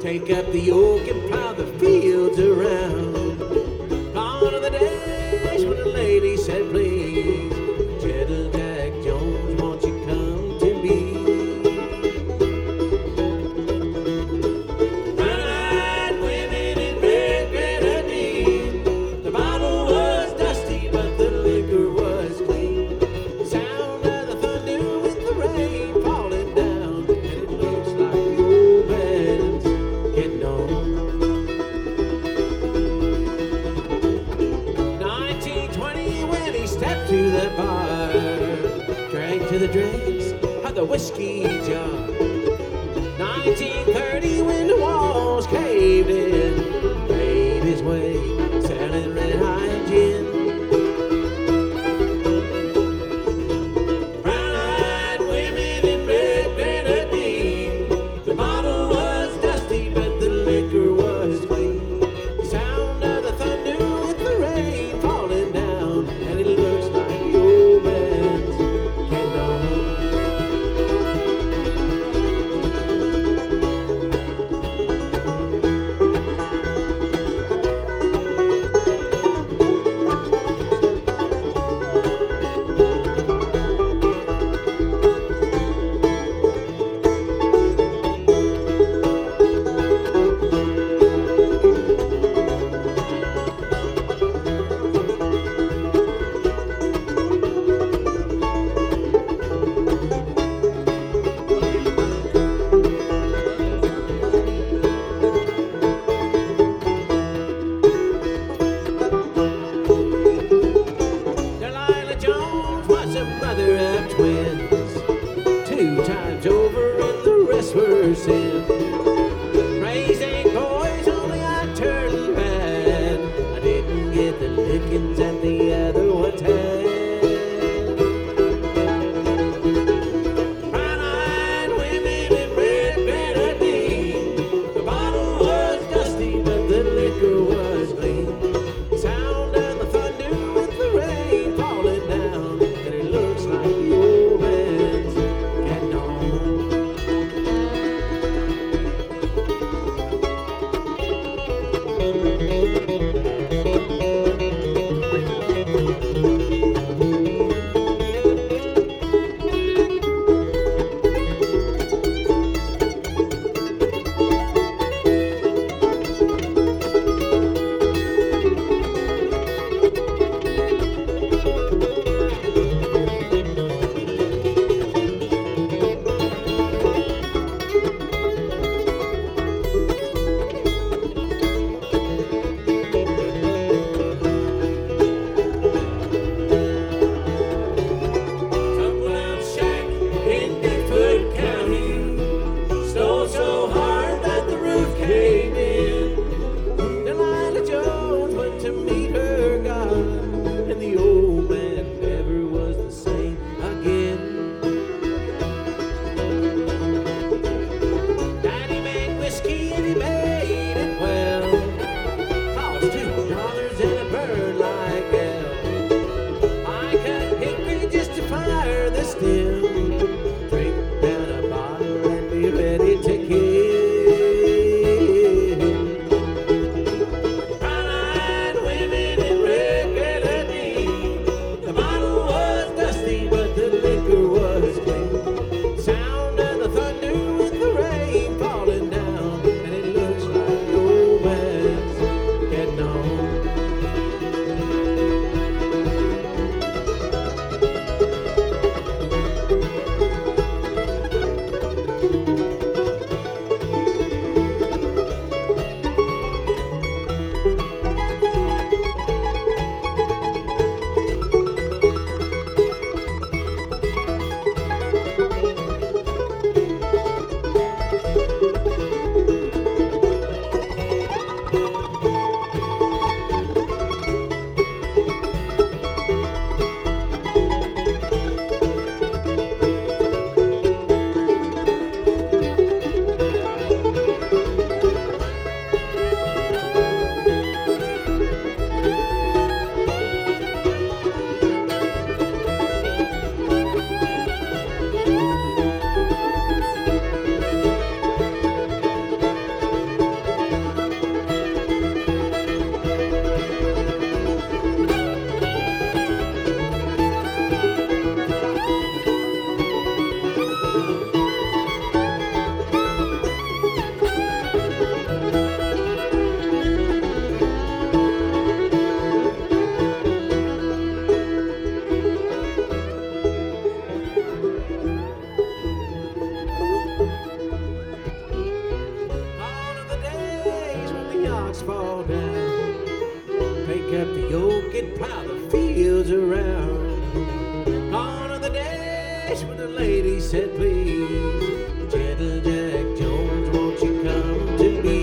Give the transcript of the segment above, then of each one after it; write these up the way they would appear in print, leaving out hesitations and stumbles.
Take up the yoke and plow the fields around. Gone are the days when the lady said, please, Gentle Jack Jones, won't you come to me? Brown-eyed women in red grenadine. The bottle was dusty, but the liquor was clean. The sound of the thunder with the rain falling down, and it looks like the old man's getting on. 1920 when he stepped to the bar, drank to the dregs of the whiskey jar. 1930 when the walls caved in, made his way selling red hot gin. Brown-eyed women in red grenadine. The bottle was dusty, but the liquor was clean. The sound of the thunder with the rain falling down, and it looks like the old man's getting on. Delilah Jones was a mother of twins, 2 times over, and the rest were sin. Raised 8 boys, only I turned bad. I didn't get the lickings that the other ones had. Brown-eyed women in red grenadine. The bottle was dusty, but the liquor was clean. Sound of the thunder with the rain falling down, and it looks like the old man's getting on. Tumble-down shack in Bickford County. Snowed so hard that the roof caved in. Delilah Jones went to meet her God, and the old man never was the same again. Daddy made whiskey and he made it well. Cost $2 and it burned like hell. I cut hickory just to fire the stem. Drink down a bottle and be ready to kill. Brown-eyed women in red grenadine. The bottle was dusty, but the liquor was clean. Sound of the thunder with the rain falling down, and it looks like the old man's getting on. fall down. Pick up the yoke and plow the fields around. On the dash when the lady said please, gentle Jack Jones, won't you come to me?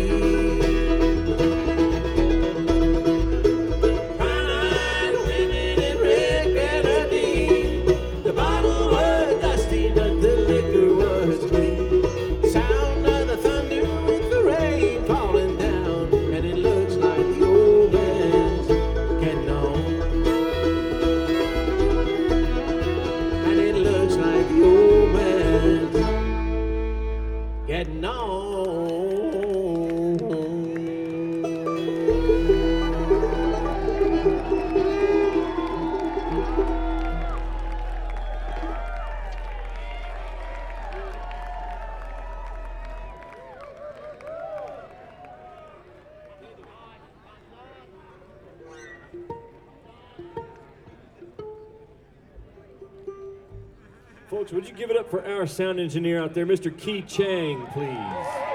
Fine women and red grenadine. The bottle was dusty, but the liquor was clean. Sound of the thunder with the rain falling down, and it looks like the old man's getting on. And it looks like the old man's getting on. Folks, would you give it up for our sound engineer out there, Mr. Key Chang, please?